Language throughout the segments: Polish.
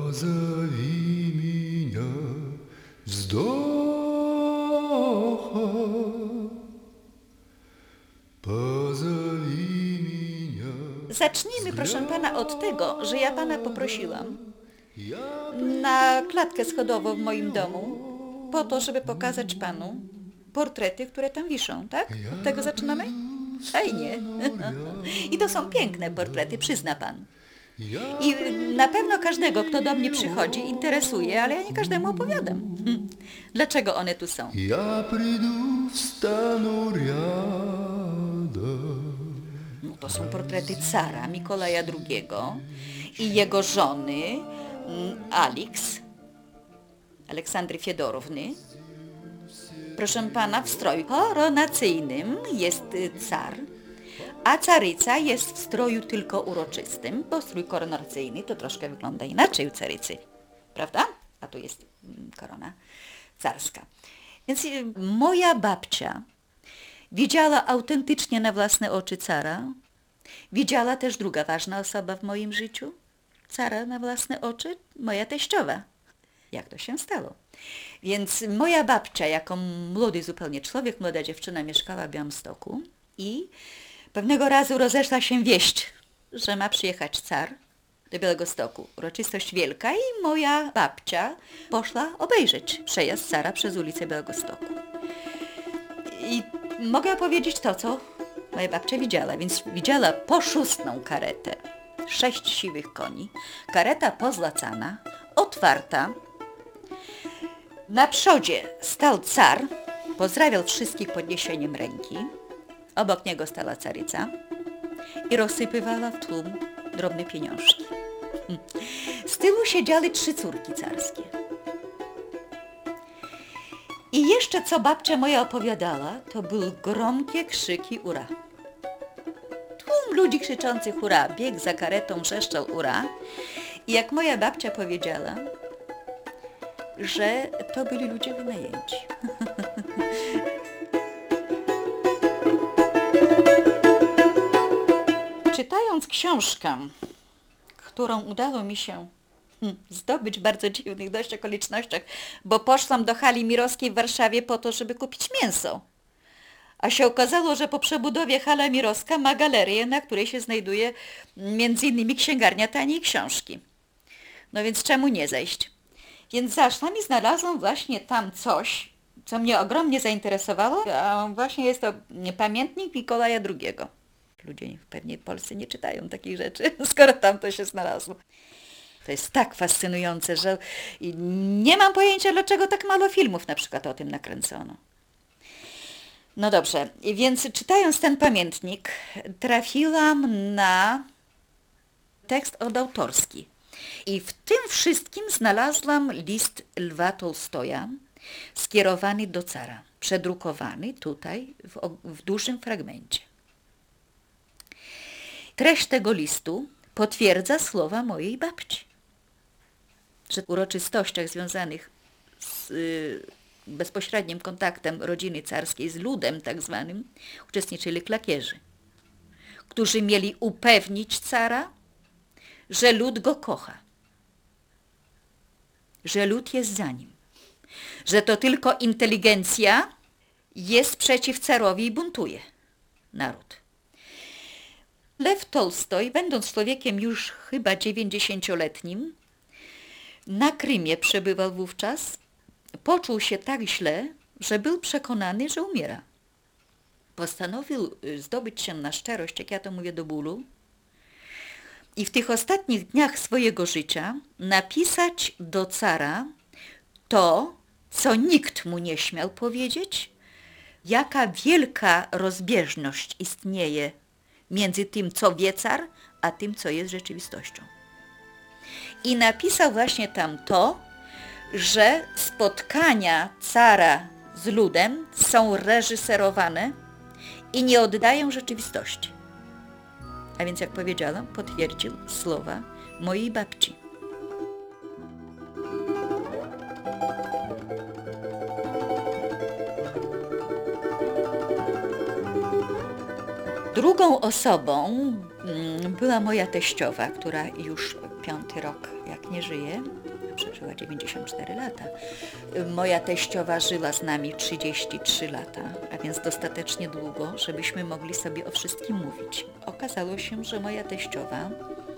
Позови меня вздохом, позови меня. Zacznijmy, proszę pana, od tego, że ja pana poprosiłam na klatkę schodową w moim domu po to, żeby pokazać panu portrety, które tam wiszą, tak? Od tego zaczynamy? Fajnie. I to są piękne portrety, przyzna pan. I na pewno każdego, kto do mnie przychodzi, interesuje, ale ja nie każdemu opowiadam. Dlaczego one tu są? Я приду, встану рядом. No, to są portrety cara Mikołaja II i jego żony Aleksandry Fiedorowny. Proszę pana, w stroju koronacyjnym jest car, a caryca jest w stroju tylko uroczystym, bo strój koronacyjny to troszkę wygląda inaczej u carycy, prawda? A tu jest korona carska. Więc moja babcia widziała autentycznie na własne oczy cara. Widziała też druga ważna osoba w moim życiu, cara na własne oczy, moja teściowa. Jak to się stało? Więc moja babcia, jako młody zupełnie człowiek, młoda dziewczyna, mieszkała w Białymstoku i pewnego razu rozeszła się wieść, że ma przyjechać car do Białegostoku. Uroczystość wielka i moja babcia poszła obejrzeć przejazd cara przez ulicę Białegostoku. I mogę opowiedzieć to, co moja babcia widziała, więc widziała poszustną karetę, 6 siwych koni, kareta pozłacana, otwarta. Na przodzie stał car, pozdrawiał wszystkich podniesieniem ręki, obok niego stała caryca i rozsypywała w tłum drobne pieniążki. Z tyłu siedziały 3 córki carskie. I jeszcze co babcia moja opowiadała, to były gromkie krzyki ura. Tłum ludzi krzyczących ura, biegł za karetą, wrzeszczał ura. I jak moja babcia powiedziała, że to byli ludzie wynajęci. Czytając książkę, którą udało mi się zdobyć w bardzo dziwnych dość okolicznościach, bo poszłam do hali Mirowskiej w Warszawie po to, żeby kupić mięso. A się okazało, że po przebudowie hala Mirowska ma galerię, na której się znajduje m.in. księgarnia taniej książki. No więc czemu nie zejść? Więc zaszłam i znalazłam właśnie tam coś, co mnie ogromnie zainteresowało, a właśnie jest to pamiętnik Mikołaja II. Ludzie pewnie w Polsce nie czytają takich rzeczy, skoro tam to się znalazło. To jest tak fascynujące, że nie mam pojęcia, dlaczego tak mało filmów na przykład o tym nakręcono. No dobrze, więc czytając ten pamiętnik trafiłam na tekst autorski. I w tym wszystkim znalazłam list Lwa Tolstoja skierowany do cara, przedrukowany tutaj w dużym fragmencie. Treść tego listu potwierdza słowa mojej babci, że w uroczystościach związanych z bezpośrednim kontaktem rodziny carskiej z ludem tak zwanym uczestniczyli klakierzy, którzy mieli upewnić cara, że lud go kocha, że lud jest za nim, że to tylko inteligencja jest przeciw carowi i buntuje naród. Lew Tolstoj, będąc człowiekiem już chyba 90-letnim, na Krymie przebywał wówczas, poczuł się tak źle, że był przekonany, że umiera. Postanowił zdobyć się na szczerość, jak ja to mówię, do bólu i w tych ostatnich dniach swojego życia napisać do cara to, co nikt mu nie śmiał powiedzieć, jaka wielka rozbieżność istnieje między tym, co wie car, a tym, co jest rzeczywistością. I napisał właśnie tam to, że spotkania cara z ludem są reżyserowane i nie oddają rzeczywistości. A więc, jak powiedziałam, potwierdził słowa mojej babci. Drugą osobą była moja teściowa, która już 5. rok, jak już nie żyje, przeżyła 94 lata. Moja teściowa żyła z nami 33 lata, a więc dostatecznie długo, żebyśmy mogli sobie o wszystkim mówić. Okazało się, że moja teściowa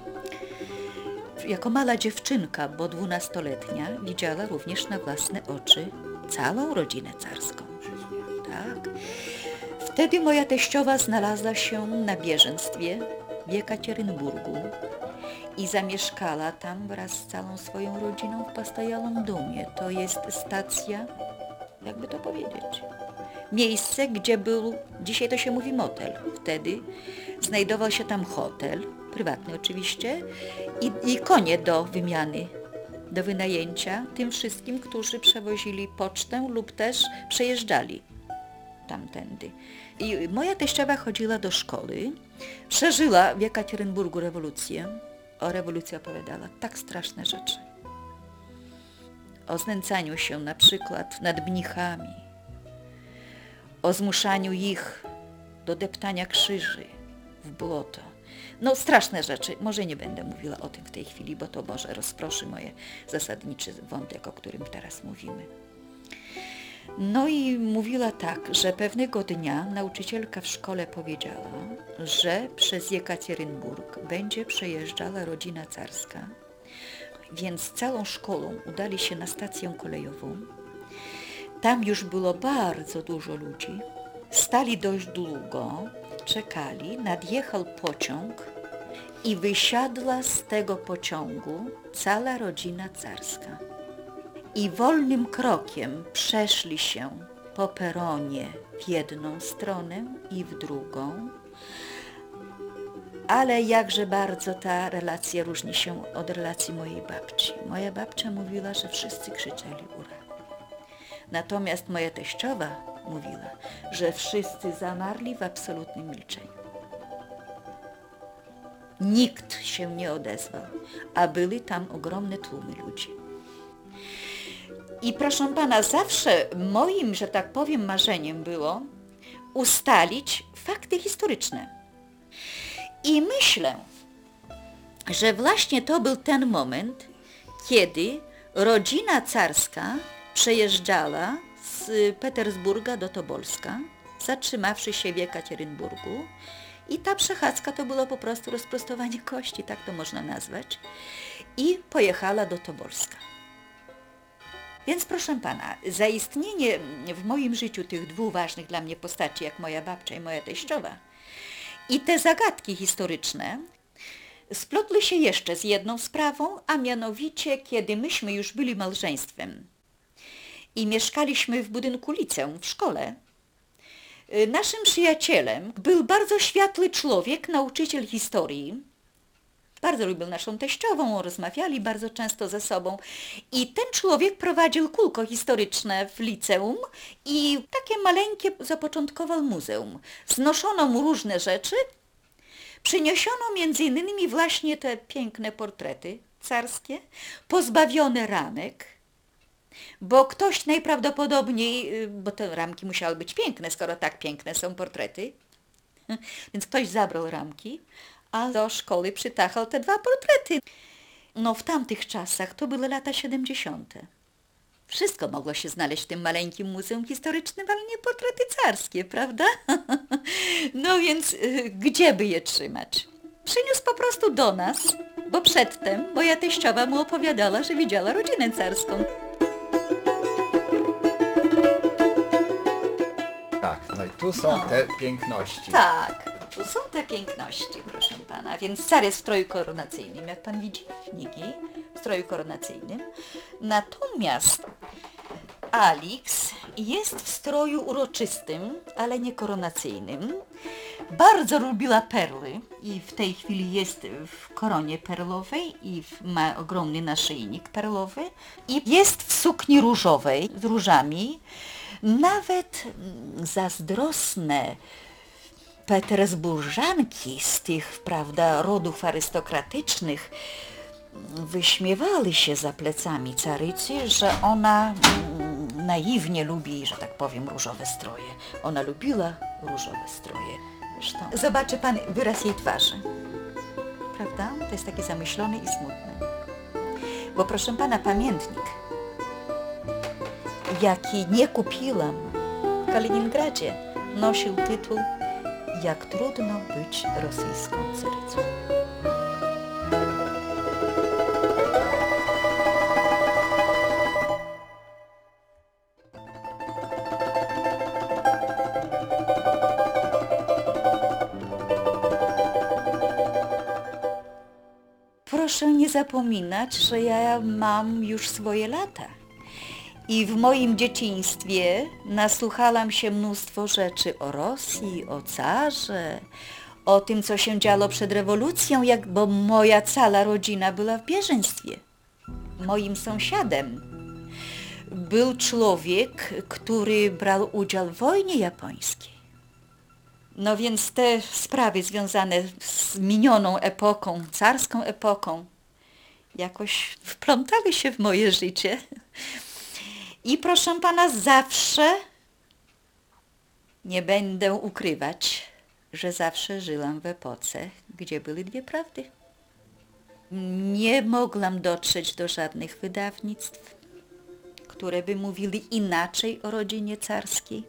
jako mała dziewczynka, bo 12-letnia, widziała również na własne oczy całą rodzinę carską. Tak. Wtedy moja teściowa znalazła się na bieżeństwie w Jekaterynburgu i zamieszkała tam wraz z całą swoją rodziną w postojalnym domie. To jest stacja, jakby to powiedzieć, miejsce, gdzie był, dzisiaj to się mówi motel. Wtedy znajdował się tam hotel, prywatny oczywiście, i konie do wymiany, do wynajęcia tym wszystkim, którzy przewozili pocztę lub też przejeżdżali tamtędy. I moja teściowa chodziła do szkoły, przeżyła w Jekaterynburgu rewolucję. O rewolucji opowiadała tak straszne rzeczy. O znęcaniu się na przykład nad mnichami, o zmuszaniu ich do deptania krzyży w błoto. No straszne rzeczy. Może nie będę mówiła o tym w tej chwili, bo to może rozproszy moje zasadniczy wątek, o którym teraz mówimy. No i mówiła tak, że pewnego dnia nauczycielka w szkole powiedziała, że przez Jekaterynburg będzie przejeżdżała rodzina carska, więc całą szkołą udali się na stację kolejową. Tam już było bardzo dużo ludzi, stali dość długo, czekali, nadjechał pociąg i wysiadła z tego pociągu cała rodzina carska. I wolnym krokiem przeszli się po peronie w jedną stronę i w drugą, ale jakże bardzo ta relacja różni się od relacji mojej babci. Moja babcia mówiła, że wszyscy krzyczeli ura. Natomiast moja teściowa mówiła, że wszyscy zamarli w absolutnym milczeniu. Nikt się nie odezwał, a były tam ogromne tłumy ludzi. I proszę pana, zawsze moim, że tak powiem, marzeniem było ustalić fakty historyczne. I myślę, że właśnie to był ten moment, kiedy rodzina carska przejeżdżała z Petersburga do Tobolska, zatrzymawszy się w Jekaterynburgu. I ta przechadzka to było po prostu rozprostowanie kości, tak to można nazwać. I pojechała do Tobolska. Więc proszę pana, zaistnienie w moim życiu tych dwóch ważnych dla mnie postaci, jak moja babcia i moja teściowa, i te zagadki historyczne splotły się jeszcze z jedną sprawą, a mianowicie kiedy myśmy już byli małżeństwem i mieszkaliśmy w budynku liceum, w szkole, naszym przyjacielem był bardzo światły człowiek, nauczyciel historii. Bardzo lubił naszą teściową, rozmawiali bardzo często ze sobą i ten człowiek prowadził kółko historyczne w liceum i takie maleńkie zapoczątkował muzeum. Znoszono mu różne rzeczy, przyniesiono między innymi właśnie te piękne portrety carskie, pozbawione ramek, bo ktoś najprawdopodobniej, bo te ramki musiały być piękne, skoro tak piękne są portrety, więc ktoś zabrał ramki, a do szkoły przytachał te dwa portrety. No w tamtych czasach to były lata 70. Wszystko mogło się znaleźć w tym maleńkim muzeum historycznym, ale nie portrety carskie, prawda? No więc gdzie by je trzymać? Przyniósł po prostu do nas, bo przedtem moja teściowa mu opowiadała, że widziała rodzinę carską. Tak, no i tu są te piękności. Tak, tu są te piękności, proszę pana. Więc car jest w stroju koronacyjnym, jak pan widzi, Niki, w stroju koronacyjnym. Natomiast Alix jest w stroju uroczystym, ale nie koronacyjnym. Bardzo lubiła perły i w tej chwili jest w koronie perlowej i ma ogromny naszyjnik perlowy i jest w sukni różowej z różami. Nawet zazdrosne petersburżanki z tych, prawda, rodów arystokratycznych wyśmiewały się za plecami carycy, że ona naiwnie lubi, że tak powiem, różowe stroje. Ona lubiła różowe stroje. Zresztą zobaczy pan wyraz jej twarzy. Prawda? To jest taki zamyślony i smutny. Bo proszę pana, pamiętnik, jaki nie kupiłam w Kaliningradzie, nosił tytuł Jak trudno być rosyjską carycą. Proszę nie zapominać, że ja mam już swoje lata. I w moim dzieciństwie nasłuchałam się mnóstwo rzeczy o Rosji, o carze, o tym, co się działo przed rewolucją, bo moja cała rodzina była w bieżeństwie. Moim sąsiadem był człowiek, który brał udział w wojnie japońskiej. No więc te sprawy związane z minioną epoką, carską epoką, jakoś wplątały się w moje życie. I proszę pana, zawsze, nie będę ukrywać, że zawsze żyłam w epoce, gdzie były dwie prawdy. Nie mogłam dotrzeć do żadnych wydawnictw, które by mówili inaczej o rodzinie carskiej.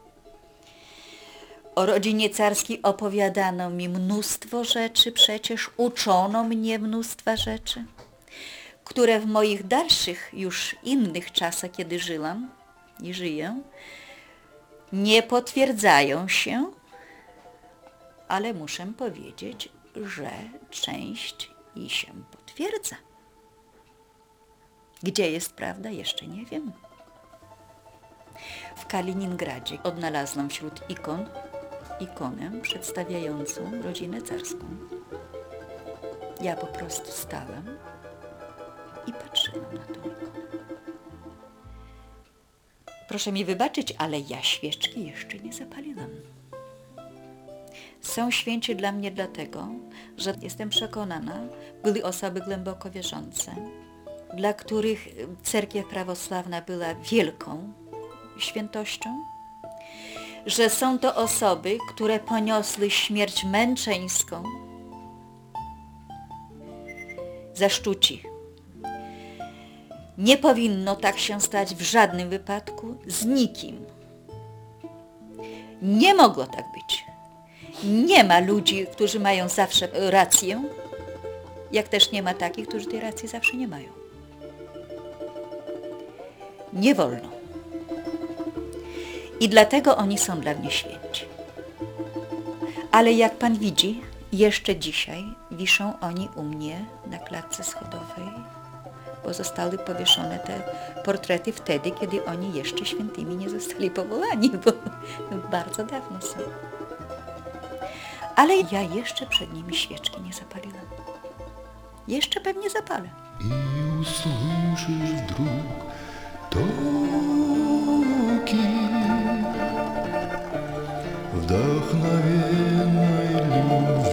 O rodzinie carskiej opowiadano mi mnóstwo rzeczy, przecież uczono mnie mnóstwa rzeczy, które w moich dalszych, już innych czasach, kiedy żyłam i żyję, nie potwierdzają się, ale muszę powiedzieć, że część i się potwierdza. Gdzie jest prawda, jeszcze nie wiem. W Kaliningradzie odnalazłam wśród ikon ikonę przedstawiającą rodzinę carską. Ja po prostu stałam i patrzyłam na tą ikonę. Proszę mi wybaczyć, ale ja świeczki jeszcze nie zapaliłam. Są święci dla mnie dlatego, że jestem przekonana, były osoby głęboko wierzące, dla których cerkiew prawosławna była wielką świętością, że są to osoby, które poniosły śmierć męczeńską za sztuci. Nie powinno tak się stać w żadnym wypadku z nikim. Nie mogło tak być. Nie ma ludzi, którzy mają zawsze rację, jak też nie ma takich, którzy tej racji zawsze nie mają. Nie wolno. I dlatego oni są dla mnie święci. Ale jak pan widzi, jeszcze dzisiaj wiszą oni u mnie na klatce schodowej, bo zostały powieszone te portrety wtedy, kiedy oni jeszcze świętymi nie zostali powołani, bo bardzo dawno są. Ale ja jeszcze przed nimi świeczki nie zapaliłam. Jeszcze pewnie zapalę. И услышишь вдруг токи вдохновенной любви.